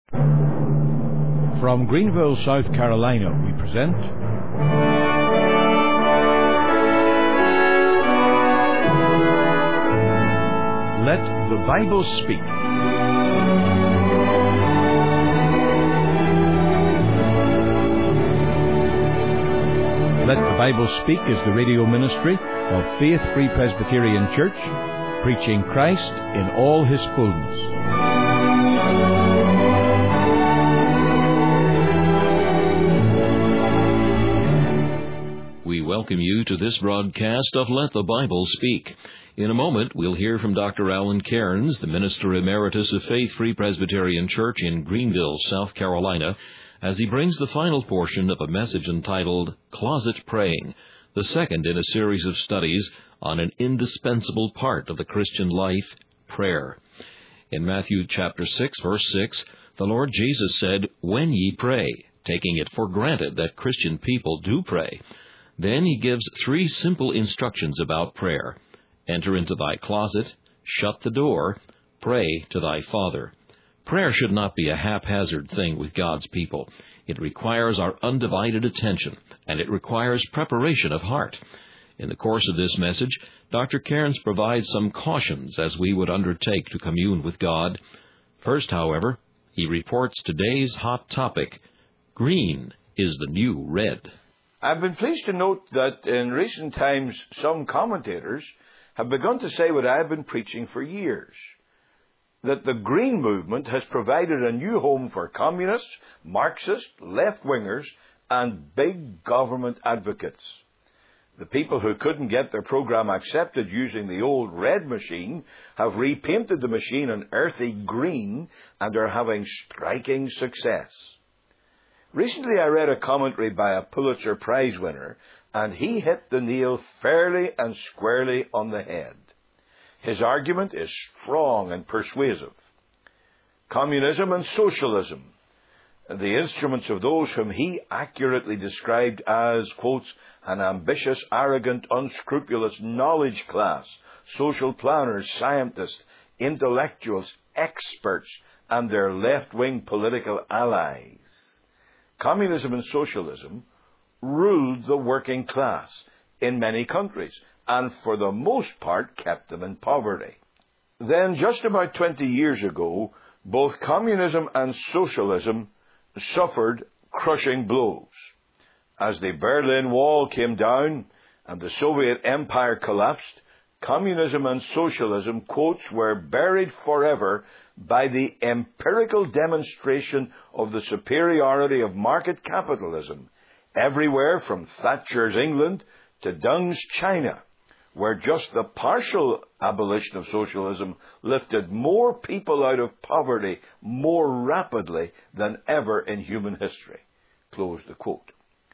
From Greenville, South Carolina, we present Let the Bible Speak. Let the Bible Speak is the radio ministry of Faith Free Presbyterian Church, preaching Christ in all His fullness. We welcome you to this broadcast of Let the Bible Speak. In a moment, we'll hear from Dr. Alan Cairns, the Minister Emeritus of Faith Free Presbyterian Church in Greenville, South Carolina, as he brings the final portion of a message entitled Closet Praying, the second in a series of studies on an indispensable part of the Christian life, prayer. In Matthew chapter 6, verse 6, the Lord Jesus said, "When ye pray," taking it for granted that Christian people do pray. Then he gives three simple instructions about prayer. Enter into thy closet, shut the door, pray to thy Father. Prayer should not be a haphazard thing with God's people. It requires our undivided attention, and it requires preparation of heart. In the course of this message, Dr. Cairns provides some cautions as we would undertake to commune with God. First, however, he reports today's hot topic: green is the new red. I've been pleased to note that in recent times some commentators have begun to say what I've been preaching for years, that the Green Movement has provided a new home for communists, Marxists, left-wingers, and big government advocates. The people who couldn't get their program accepted using the old red machine have repainted the machine an earthy green and are having striking success. Recently I read a commentary by a Pulitzer Prize winner, and he hit the nail fairly and squarely on the head. His argument is strong and persuasive. Communism and socialism, the instruments of those whom he accurately described as, quotes, an ambitious, arrogant, unscrupulous knowledge class, social planners, scientists, intellectuals, experts, and their left-wing political allies. Communism and socialism ruled the working class in many countries, and for the most part kept them in poverty. Then, just about 20 years ago, both communism and socialism suffered crushing blows. As the Berlin Wall came down and the Soviet Empire collapsed, communism and socialism, quotes, were buried forever by the empirical demonstration of the superiority of market capitalism, everywhere from Thatcher's England to Deng's China, where just the partial abolition of socialism lifted more people out of poverty more rapidly than ever in human history. Close the quote.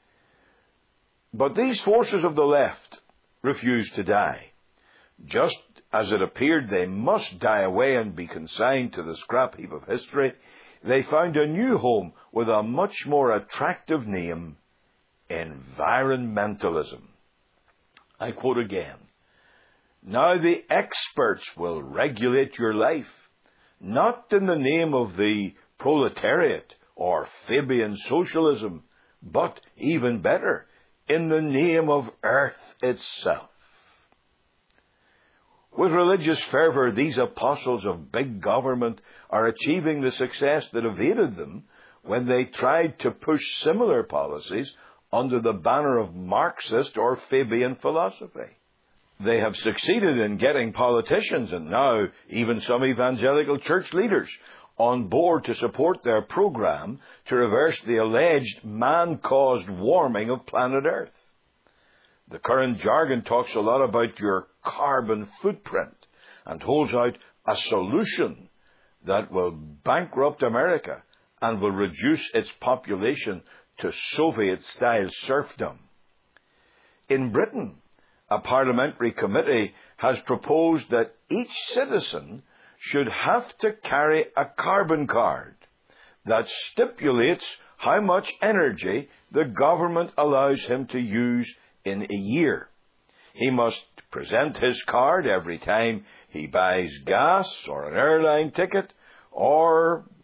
But these forces of the left refused to die. Just as it appeared they must die away and be consigned to the scrap heap of history, they found a new home with a much more attractive name: environmentalism. I quote again, "Now the experts will regulate your life, not in the name of the proletariat or Fabian socialism, but, even better, in the name of Earth itself." With religious fervor, these apostles of big government are achieving the success that evaded them when they tried to push similar policies under the banner of Marxist or Fabian philosophy. They have succeeded in getting politicians and now even some evangelical church leaders on board to support their program to reverse the alleged man-caused warming of planet Earth. The current jargon talks a lot about your carbon footprint and holds out a solution that will bankrupt America and will reduce its population to Soviet-style serfdom. In Britain, a parliamentary committee has proposed that each citizen should have to carry a carbon card that stipulates how much energy the government allows him to use in a year. He must present his card every time he buys gas or an airline ticket or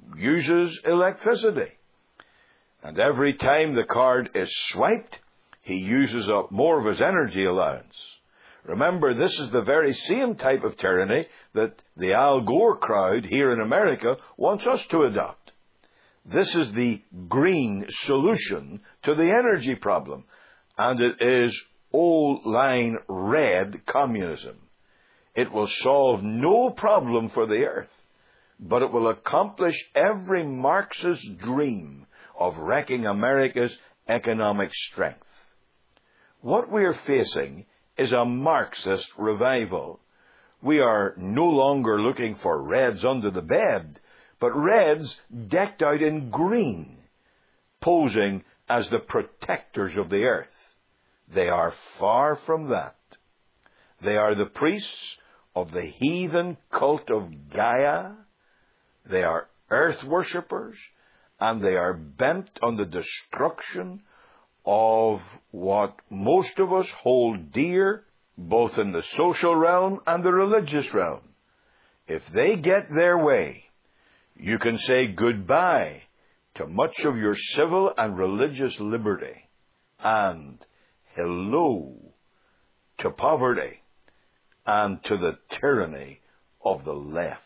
uses electricity. And every time the card is swiped, he uses up more of his energy allowance. Remember, this is the very same type of tyranny that the Al Gore crowd here in America wants us to adopt. This is the green solution to the energy problem, and it is old-line red communism. It will solve no problem for the earth, but it will accomplish every Marxist dream of wrecking America's economic strength. What we are facing is a Marxist revival. We are no longer looking for Reds under the bed, but Reds decked out in green, posing as the protectors of the earth. They are far from that. They are the priests of the heathen cult of Gaia. They are earth worshippers, and they are bent on the destruction of what most of us hold dear, both in the social realm and the religious realm. If they get their way, you can say goodbye to much of your civil and religious liberty, and hello to poverty and to the tyranny of the left.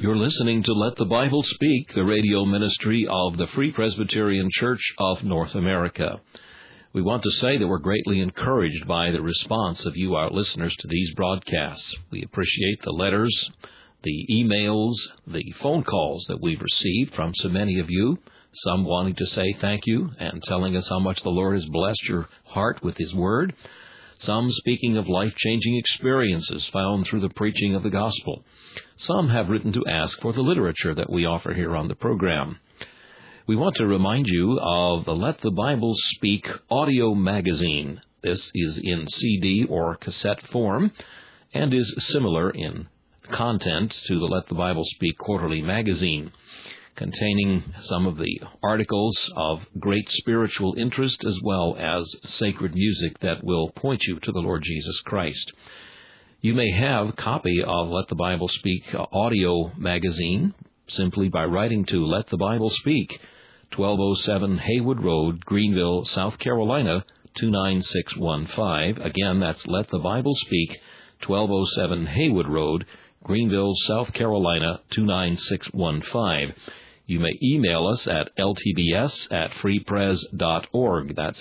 You're listening to Let the Bible Speak, the radio ministry of the Free Presbyterian Church of North America. We want to say that we're greatly encouraged by the response of you, our listeners, to these broadcasts. We appreciate the letters, the emails, the phone calls that we've received from so many of you, some wanting to say thank you and telling us how much the Lord has blessed your heart with His Word, some speaking of life-changing experiences found through the preaching of the gospel. Some have written to ask for the literature that we offer here on the program. We want to remind you of the Let the Bible Speak audio magazine. This is in CD or cassette form and is similar in content to the Let the Bible Speak quarterly magazine, containing some of the articles of great spiritual interest as well as sacred music that will point you to the Lord Jesus Christ. You may have a copy of Let the Bible Speak audio magazine simply by writing to Let the Bible Speak, 1207 Haywood Road, Greenville, South Carolina, 29615. Again, that's Let the Bible Speak, 1207 Haywood Road, Greenville, South Carolina, 29615. You may email us at ltbs@freepres.org. That's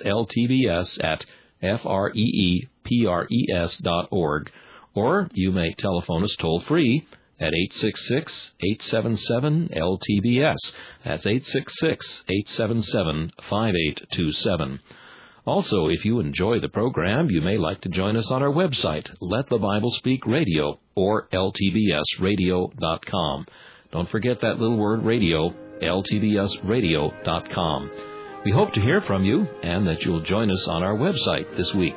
ltbs@freepres.org. Or you may telephone us toll-free at 866-877-LTBS. That's 866-877-5827. Also, if you enjoy the program, you may like to join us on our website, Let the Bible Speak Radio, or ltbsradio.com. Don't forget that little word radio, ltbsradio.com. We hope to hear from you and that you'll join us on our website this week.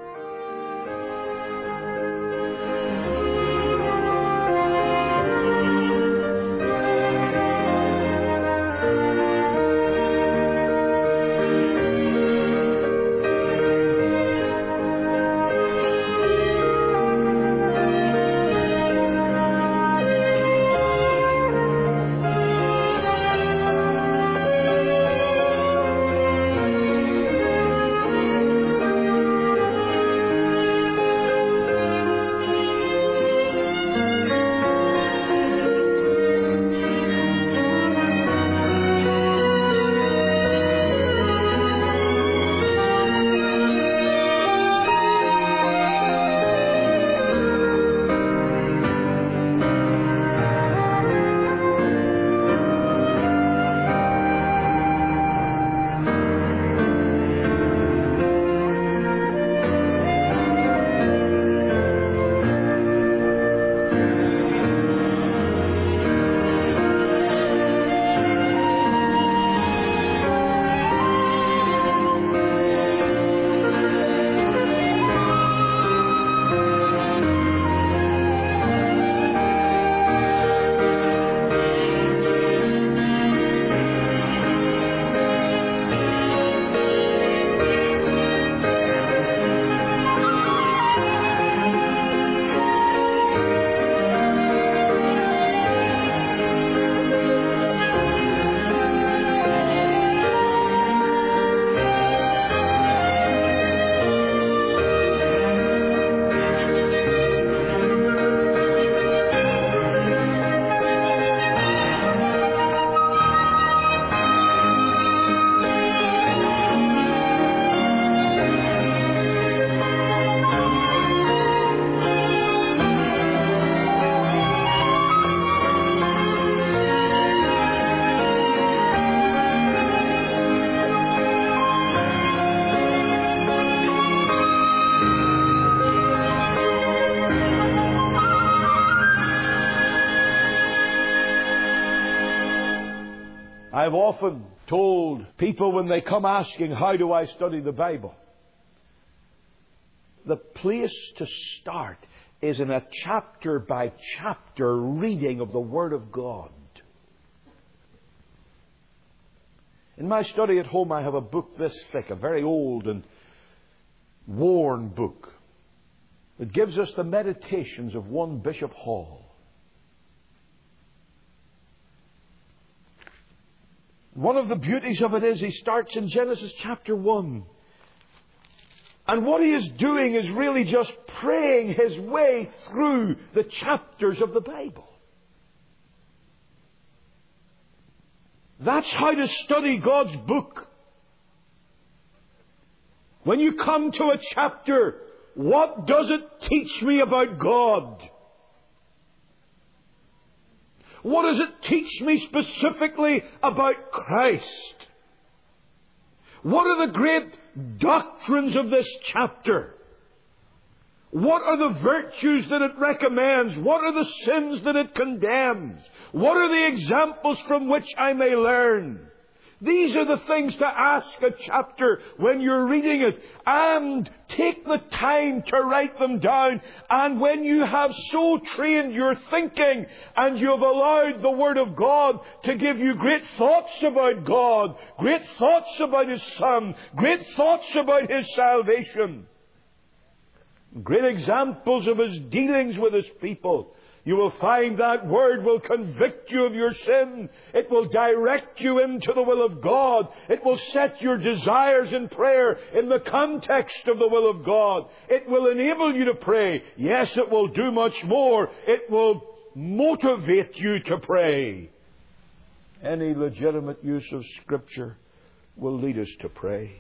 I've often told people when they come asking, how do I study the Bible? The place to start is in a chapter-by-chapter reading of the Word of God. In my study at home, I have a book this thick, a very old and worn book. It gives us the meditations of one Bishop Hall. One of the beauties of it is he starts in Genesis chapter 1. And what he is doing is really just praying his way through the chapters of the Bible. That's how to study God's book. When you come to a chapter, what does it teach me about God? What does it teach me specifically about Christ? What are the great doctrines of this chapter? What are the virtues that it recommends? What are the sins that it condemns? What are the examples from which I may learn? These are the things to ask a chapter when you're reading it. And take the time to write them down. And when you have so trained your thinking and you have allowed the Word of God to give you great thoughts about God, great thoughts about His Son, great thoughts about His salvation, great examples of His dealings with His people, you will find that Word will convict you of your sin. It will direct you into the will of God. It will set your desires in prayer in the context of the will of God. It will enable you to pray. Yes, it will do much more. It will motivate you to pray. Any legitimate use of Scripture will lead us to pray.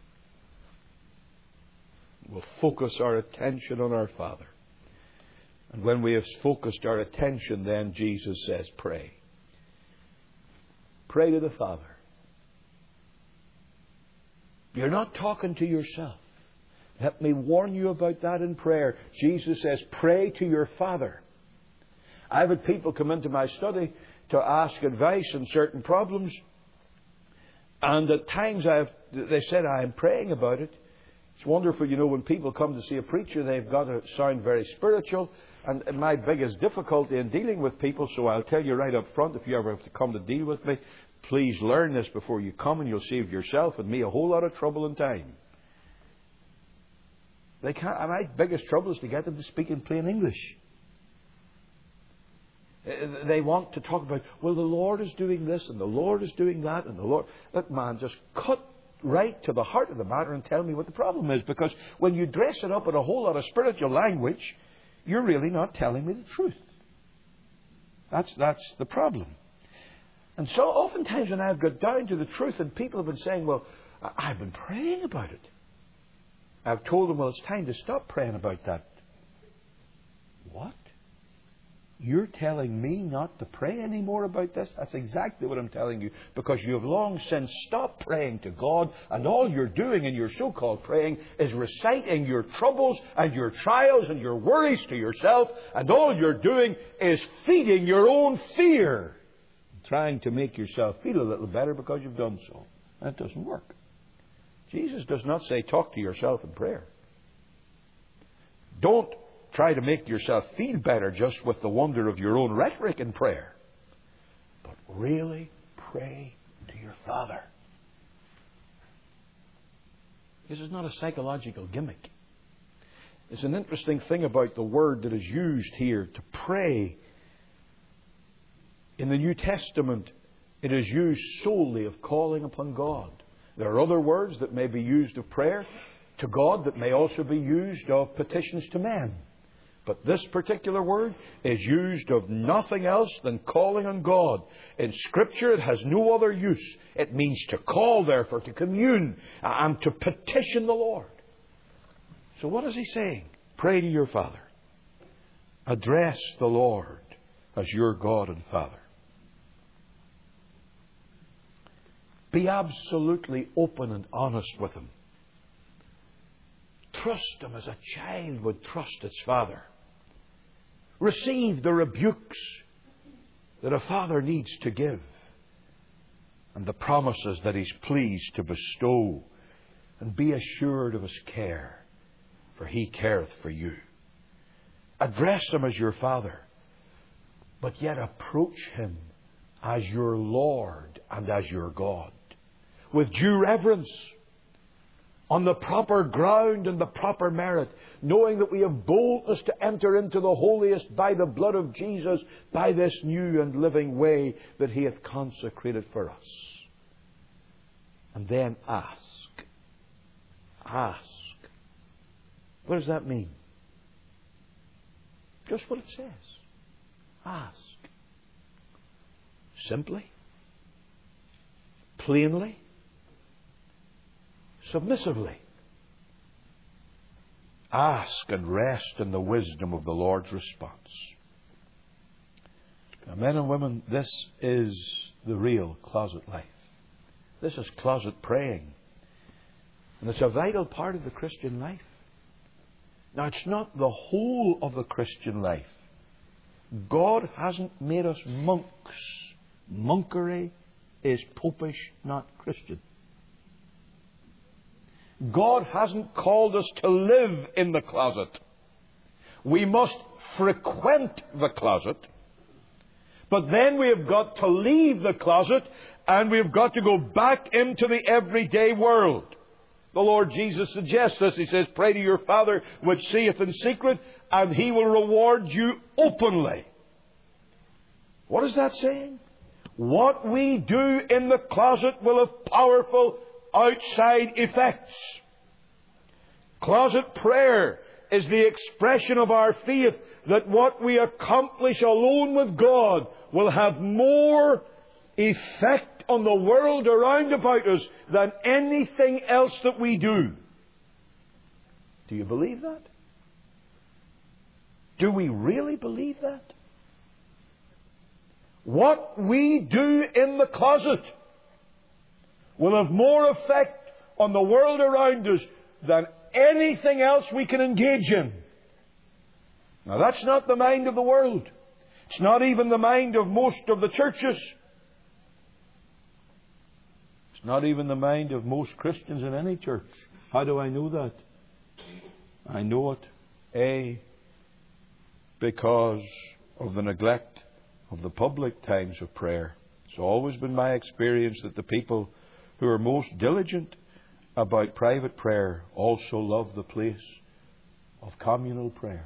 We'll focus our attention on our Father. And when we have focused our attention, then Jesus says, pray. Pray to the Father. You're not talking to yourself. Let me warn you about that in prayer. Jesus says, pray to your Father. I've had people come into my study to ask advice on certain problems. And at times they said, I am praying about it. It's wonderful, when people come to see a preacher, they've got to sound very spiritual. And my biggest difficulty in dealing with people, so I'll tell you right up front, if you ever have to come to deal with me, please learn this before you come, and you'll save yourself and me a whole lot of trouble and time. My biggest trouble is to get them to speak in plain English. They want to talk about, well, the Lord is doing this, and the Lord is doing that, and the Lord... Look, man, just cut right to the heart of the matter and tell me what the problem is. Because when you dress it up in a whole lot of spiritual language, you're really not telling me the truth. That's the problem. And so oftentimes when I've got down to the truth and people have been saying, well, I've been praying about it. I've told them, well, it's time to stop praying about that. What? You're telling me not to pray anymore about this? That's exactly what I'm telling you. Because you have long since stopped praying to God, and all you're doing in your so-called praying is reciting your troubles and your trials and your worries to yourself, and all you're doing is feeding your own fear, trying to make yourself feel a little better because you've done so. That doesn't work. Jesus does not say talk to yourself in prayer. Don't try to make yourself feel better just with the wonder of your own rhetoric in prayer. But really pray to your Father. This is not a psychological gimmick. It's an interesting thing about the word that is used here to pray. In the New Testament, it is used solely of calling upon God. There are other words that may be used of prayer to God that may also be used of petitions to men. But this particular word is used of nothing else than calling on God. In Scripture, it has no other use. It means to call, therefore, to commune and to petition the Lord. So what is he saying? Pray to your Father. Address the Lord as your God and Father. Be absolutely open and honest with Him. Trust Him as a child would trust its father. Receive the rebukes that a father needs to give, and the promises that He's pleased to bestow, and be assured of His care, for He careth for you. Address Him as your Father, but yet approach Him as your Lord and as your God, with due reverence, on the proper ground and the proper merit, knowing that we have boldness to enter into the holiest by the blood of Jesus, by this new and living way that He hath consecrated for us. And then ask. Ask. What does that mean? Just what it says. Ask. Simply. plainly, submissively. Ask and rest in the wisdom of the Lord's response. Now, men and women, this is the real closet life. This is closet praying. And it's a vital part of the Christian life. Now, it's not the whole of the Christian life. God hasn't made us monks. Monkery is popish, not Christian. God hasn't called us to live in the closet. We must frequent the closet. But then we have got to leave the closet and we've got to go back into the everyday world. The Lord Jesus suggests this. He says, pray to your Father which seeth in secret, and He will reward you openly. What is that saying? What we do in the closet will have powerful outside effects. Closet prayer is the expression of our faith that what we accomplish alone with God will have more effect on the world around about us than anything else that we do. Do you believe that? Do we really believe that? What we do in the closet will have more effect on the world around us than anything else we can engage in. Now, that's not the mind of the world. It's not even the mind of most of the churches. It's not even the mind of most Christians in any church. How do I know that? I know it, because of the neglect of the public times of prayer. It's always been my experience that the people who are most diligent about private prayer also love the place of communal prayer.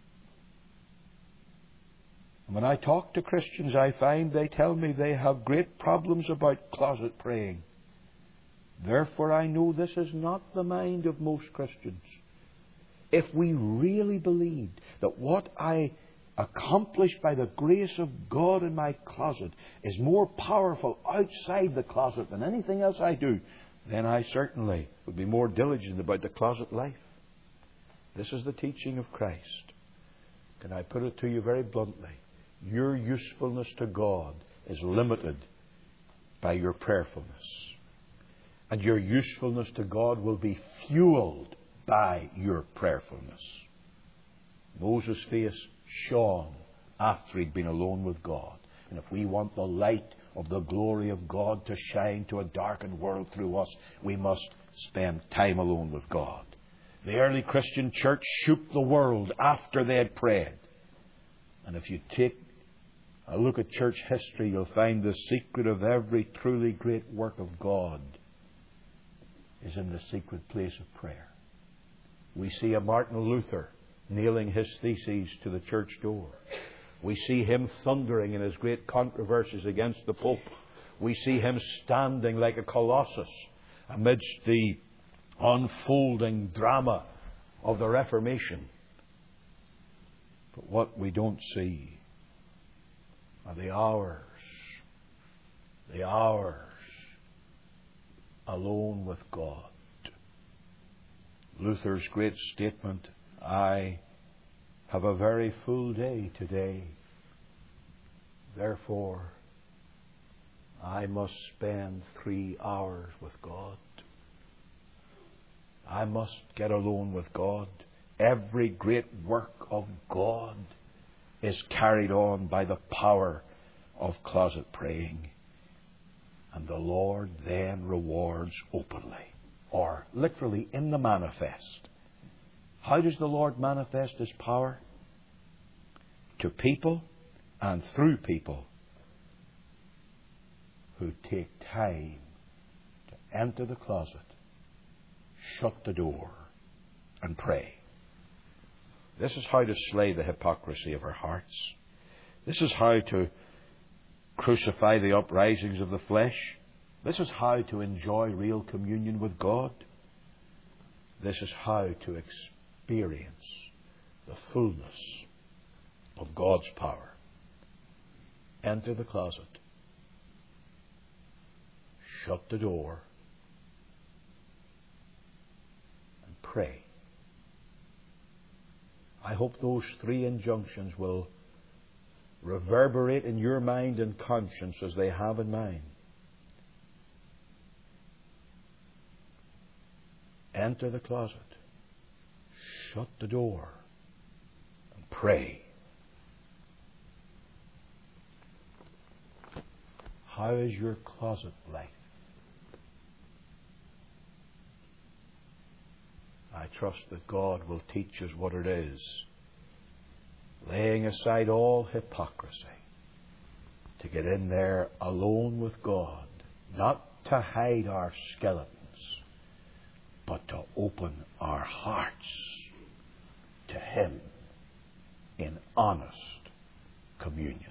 And when I talk to Christians, I find they tell me they have great problems about closet praying. Therefore, I know this is not the mind of most Christians. If we really believed that what I accomplish by the grace of God in my closet is more powerful outside the closet than anything else I do, then I certainly would be more diligent about the closet life. This is the teaching of Christ. Can I put it to you very bluntly? Your usefulness to God is limited by your prayerfulness. And your usefulness to God will be fueled by your prayerfulness. Moses' face shone after he'd been alone with God. And if we want the light of the glory of God to shine to a darkened world through us, we must spend time alone with God. The early Christian church shook the world after they had prayed. And if you take a look at church history, you'll find the secret of every truly great work of God is in the secret place of prayer. We see a Martin Luther nailing his theses to the church door. We see him thundering in his great controversies against the Pope. We see him standing like a colossus amidst the unfolding drama of the Reformation. But what we don't see are the hours alone with God. Luther's great statement, I have a very full day today. Therefore, I must spend 3 hours with God. I must get alone with God. Every great work of God is carried on by the power of closet praying. And the Lord then rewards openly, or literally in the manifest. How does the Lord manifest His power? To people and through people who take time to enter the closet, shut the door, and pray. This is how to slay the hypocrisy of our hearts. This is how to crucify the uprisings of the flesh. This is how to enjoy real communion with God. This is how to experience the fullness of God's power. Enter the closet. shut the door, and pray. I hope those three injunctions will reverberate in your mind and conscience as they have in mine. Enter the closet, shut the door, and pray. How is your closet life? I trust that God will teach us what it is, laying aside all hypocrisy, to get in there alone with God, not to hide our skeletons, but to open our hearts to Him in honest communion.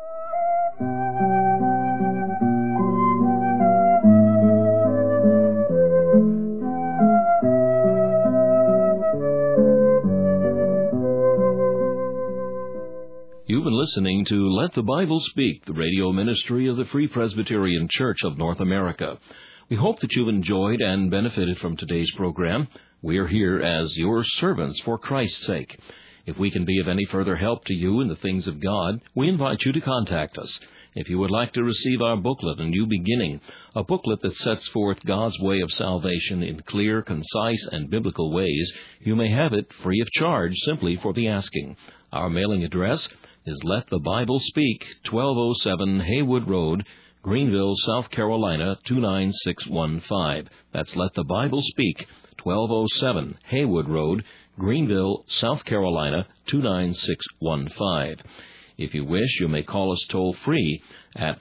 You've been listening to Let the Bible Speak, the radio ministry of the Free Presbyterian Church of North America. We hope that you've enjoyed and benefited from today's program. We are here as your servants for Christ's sake. If we can be of any further help to you in the things of God, we invite you to contact us. If you would like to receive our booklet, A New Beginning, a booklet that sets forth God's way of salvation in clear, concise, and biblical ways, you may have it free of charge simply for the asking. Our mailing address is Let the Bible Speak, 1207 Haywood Road, Greenville, South Carolina, 29615. That's Let the Bible Speak, 1207 Haywood Road, Greenville, South Carolina, 29615. If you wish, you may call us toll-free at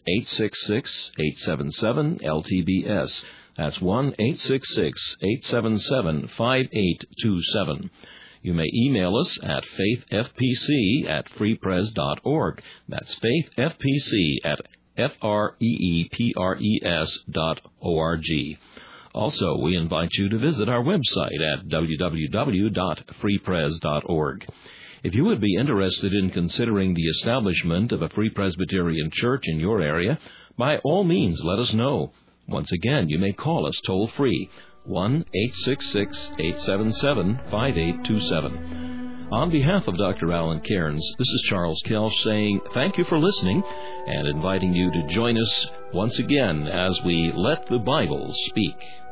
1-866-877-LTBS. That's 1-866-877-5827. You may email us at faithfpc@freepres.org. That's faithfpc@freepres.org. Also, we invite you to visit our website at www.freepres.org. If you would be interested in considering the establishment of a Free Presbyterian church in your area, by all means let us know. Once again, you may call us toll-free, 1-866-877-5827. On behalf of Dr. Alan Cairns, this is Charles Kelch saying thank you for listening and inviting you to join us once again as we let the Bible speak.